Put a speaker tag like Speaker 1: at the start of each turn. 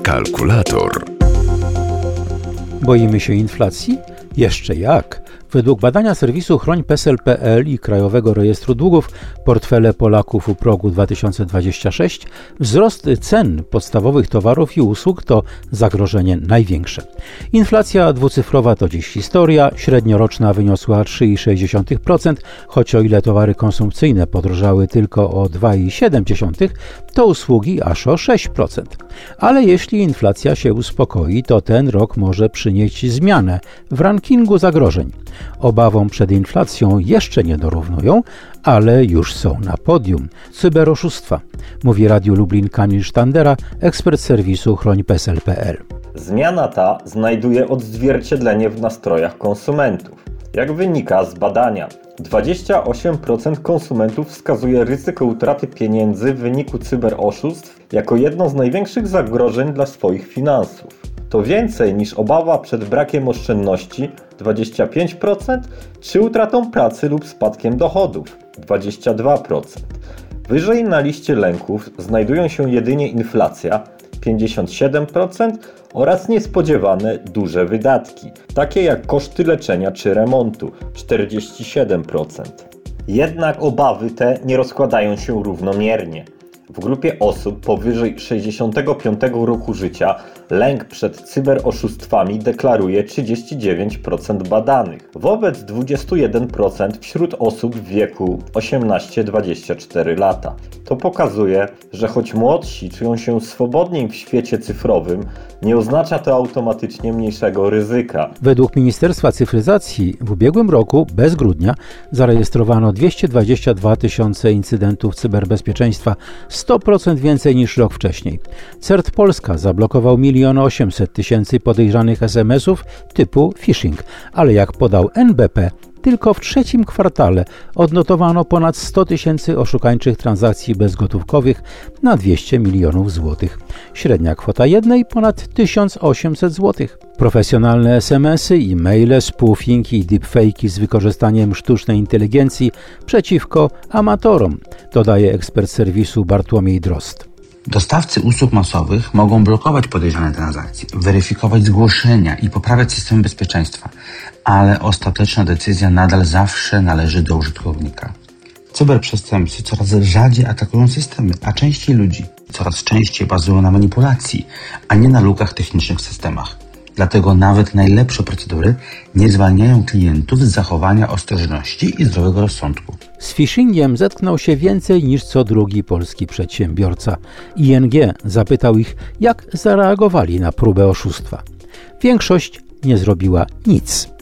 Speaker 1: Kalkulator.
Speaker 2: Boimy się inflacji? Jeszcze jak! Według badania serwisu chroń.psl.pl i Krajowego Rejestru Długów portfele Polaków u progu 2026 wzrost cen podstawowych towarów i usług to zagrożenie największe. Inflacja dwucyfrowa to dziś historia, średnioroczna wyniosła 3,6%, choć o ile towary konsumpcyjne podrożały tylko o 2,7%, to usługi aż o 6%. Ale jeśli inflacja się uspokoi, to ten rok może przynieść zmianę w rankingu zagrożeń. Obawom przed inflacją jeszcze nie dorównują, ale już są na podium. Cyberoszustwa, mówi Radiu Lublin Kamil Sztandera, ekspert serwisu chroń.psl.pl.
Speaker 3: Zmiana ta znajduje odzwierciedlenie w nastrojach konsumentów. Jak wynika z badania, 28% konsumentów wskazuje ryzyko utraty pieniędzy w wyniku cyberoszustw jako jedno z największych zagrożeń dla swoich finansów. To więcej niż obawa przed brakiem oszczędności 25%, czy utratą pracy lub spadkiem dochodów 22%. Wyżej na liście lęków znajdują się jedynie inflacja 57% oraz niespodziewane duże wydatki, takie jak koszty leczenia czy remontu 47%. Jednak obawy te nie rozkładają się równomiernie. W grupie osób powyżej 65 roku życia lęk przed cyberoszustwami deklaruje 39% badanych, wobec 21% wśród osób w wieku 18-24 lata. To pokazuje, że choć młodsi czują się swobodniej w świecie cyfrowym, nie oznacza to automatycznie mniejszego ryzyka.
Speaker 2: Według Ministerstwa Cyfryzacji w ubiegłym roku, bez grudnia, zarejestrowano 222 tysiące incydentów cyberbezpieczeństwa, 100% więcej niż rok wcześniej. CERT Polska zablokował 1 800 000 podejrzanych SMS-ów typu phishing, ale jak podał NBP, tylko w trzecim kwartale odnotowano ponad 100 000 oszukańczych transakcji bezgotówkowych na 200 milionów złotych. Średnia kwota jednej ponad 1800 złotych. Profesjonalne SMS-y, e-maile, spoofing i deepfake'i z wykorzystaniem sztucznej inteligencji przeciwko amatorom, dodaje ekspert serwisu Bartłomiej Drozd.
Speaker 4: Dostawcy usług masowych mogą blokować podejrzane transakcje, weryfikować zgłoszenia i poprawiać system bezpieczeństwa, ale ostateczna decyzja nadal zawsze należy do użytkownika. Cyberprzestępcy coraz rzadziej atakują systemy, a częściej ludzi. Coraz częściej bazują na manipulacji, a nie na lukach technicznych w systemach. Dlatego nawet najlepsze procedury nie zwalniają klientów z zachowania ostrożności i zdrowego rozsądku.
Speaker 2: Z phishingiem zetknął się więcej niż co drugi polski przedsiębiorca. ING zapytał ich, jak zareagowali na próbę oszustwa. Większość nie zrobiła nic.